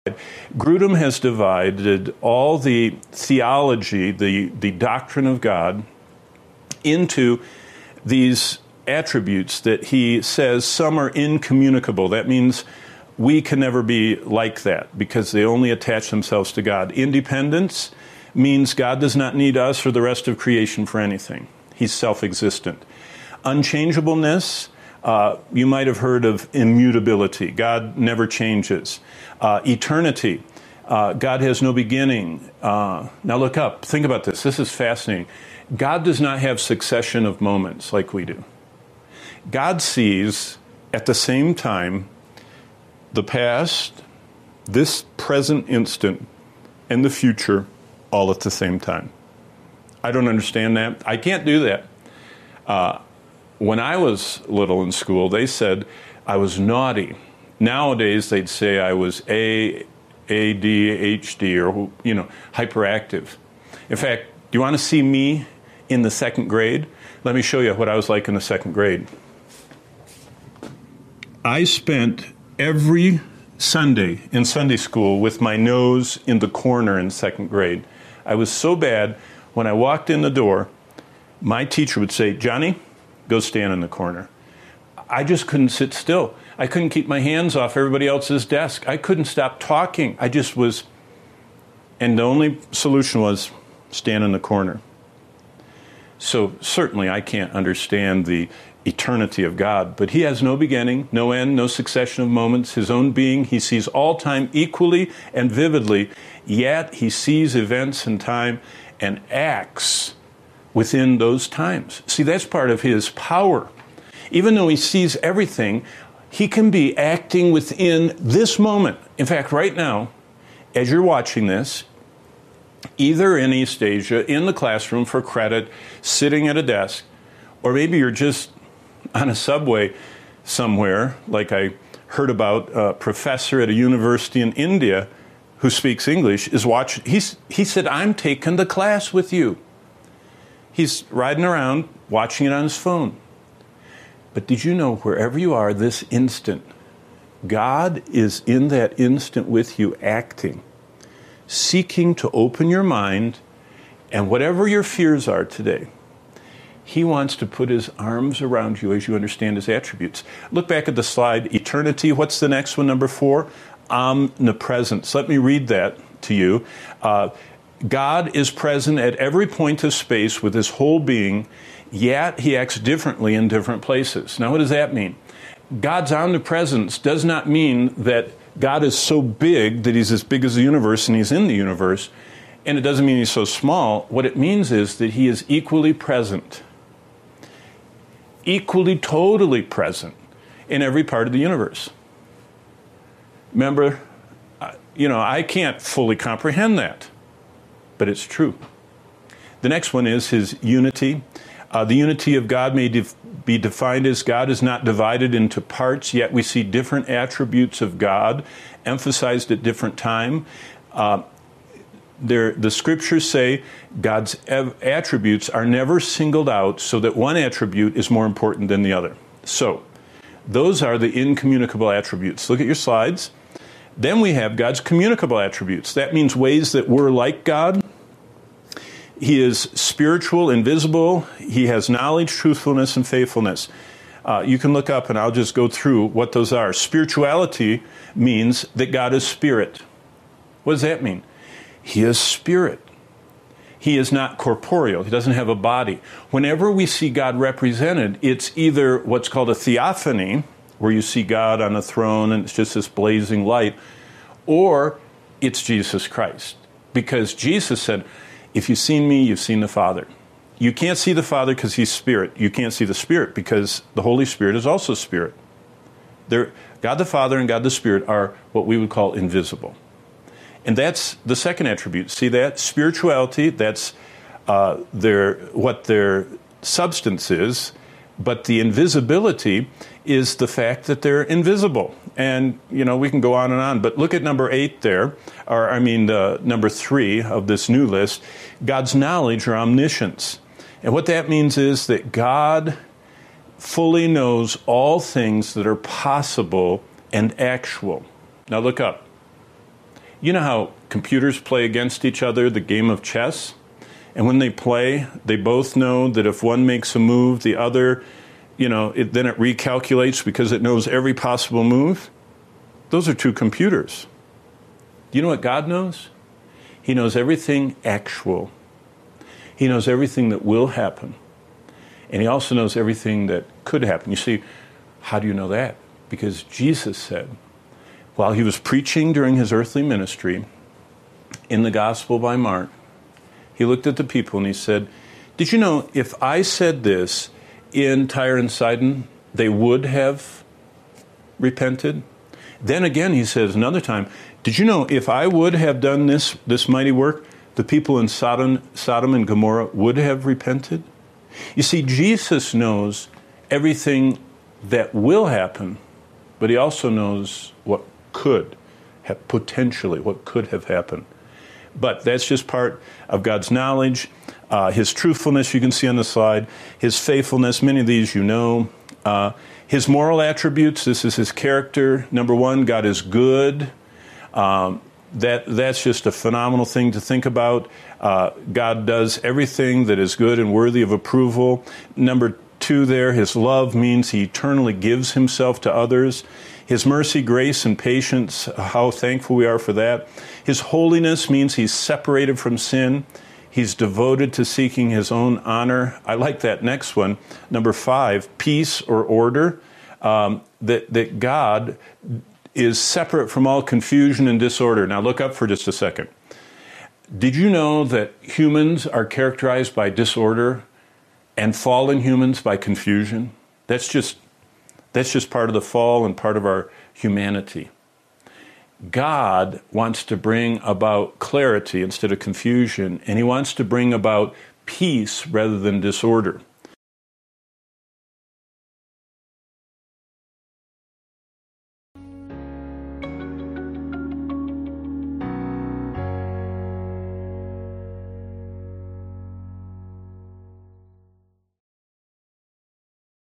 Grudem has divided all the theology, the doctrine of God, into these attributes that he says some are incommunicable. That means we can never be like that because they only attach themselves to God. Independence means God does not need us or the rest of creation for anything. He's self-existent. Unchangeableness, you might have heard of immutability. God never changes. Eternity, God has no beginning. Now look up, think about this. This is fascinating. God does not have succession of moments like we do. God sees at the same time the past, this present instant, and the future all at the same time. I don't understand that. I can't do that. When I was little in school, they said I was naughty. Nowadays, they'd say I was ADHD or, hyperactive. In fact, do you want to see me in the second grade? Let me show you what I was like in the second grade. I spent every Sunday in Sunday school with my nose in the corner in second grade. I was so bad, when I walked in the door, my teacher would say, "Johnny, go stand in the corner." I just couldn't sit still. I couldn't keep my hands off everybody else's desk. I couldn't stop talking. I just was, and the only solution was stand in the corner. So certainly I can't understand the eternity of God, but he has no beginning, no end, no succession of moments, his own being. He sees all time equally and vividly, yet he sees events in time and acts within those times. See, that's part of his power. Even though he sees everything, he can be acting within this moment. In fact, right now, as you're watching this, either in East Asia, in the classroom for credit, sitting at a desk, or maybe you're just on a subway somewhere, like I heard about a professor at a university in India who speaks English, is watching. He said, "I'm taking the class with you." He's riding around, watching it on his phone. But did you know, wherever you are this instant, God is in that instant with you, acting, seeking to open your mind, and whatever your fears are today, he wants to put his arms around you as you understand his attributes. Look back at the slide, eternity. What's the next one, number 4? Omnipresence. Let me read that to you. God is present at every point of space with his whole being, yet he acts differently in different places. Now, what does that mean? God's omnipresence does not mean that God is so big that he's as big as the universe and he's in the universe, and it doesn't mean he's so small. What it means is that he is equally present, equally, totally present in every part of the universe. Remember, I can't fully comprehend that, but it's true. The next one is his unity. The unity of God may be defined as God is not divided into parts, yet we see different attributes of God emphasized at different time. The scriptures say God's attributes are never singled out so that one attribute is more important than the other. So, those are the incommunicable attributes. Look at your slides. Then we have God's communicable attributes. That means ways that we're like God. He is spiritual, invisible. He has knowledge, truthfulness, and faithfulness. You can look up and I'll just go through what those are. Spirituality means that God is spirit. What does that mean? He is spirit. He is not corporeal. He doesn't have a body. Whenever we see God represented, it's either what's called a theophany, where you see God on a throne and it's just this blazing light, or it's Jesus Christ. Because Jesus said, "If you've seen me, you've seen the Father." You can't see the Father because he's spirit. You can't see the Spirit because the Holy Spirit is also spirit. God the Father and God the Spirit are what we would call invisible. And that's the second attribute. See that? Spirituality, that's what their substance is, but the invisibility is the fact that they're invisible. And, we can go on and on, but look at number 8 there, number 3 of this new list, God's knowledge or omniscience. And what that means is that God fully knows all things that are possible and actual. Now look up. You know how computers play against each other, the game of chess? And when they play, they both know that if one makes a move, the other, then it recalculates because it knows every possible move. Those are two computers. Do you know what God knows? He knows everything actual. He knows everything that will happen. And he also knows everything that could happen. You see, how do you know that? Because Jesus said, while he was preaching during his earthly ministry, in the Gospel by Mark, he looked at the people and he said, did you know if I said this in Tyre and Sidon, they would have repented? Then again, he says another time, did you know if I would have done this mighty work, the people in Sodom and Gomorrah would have repented? You see, Jesus knows everything that will happen, but he also knows what could have potentially, what could have happened. But that's just part of God's knowledge. His truthfulness, you can see on the slide. His faithfulness, many of these you know. His moral attributes, this is his character. Number one, God is good. That's just a phenomenal thing to think about. God does everything that is good and worthy of approval. Number two there, his love means he eternally gives himself to others. His mercy, grace, and patience, how thankful we are for that. His holiness means he's separated from sin. He's devoted to seeking his own honor. I like that next one. Number 5, peace or order. That God is separate from all confusion and disorder. Now look up for just a second. Did you know that humans are characterized by disorder and fallen humans by confusion? That's just part of the fall and part of our humanity. God wants to bring about clarity instead of confusion, and he wants to bring about peace rather than disorder.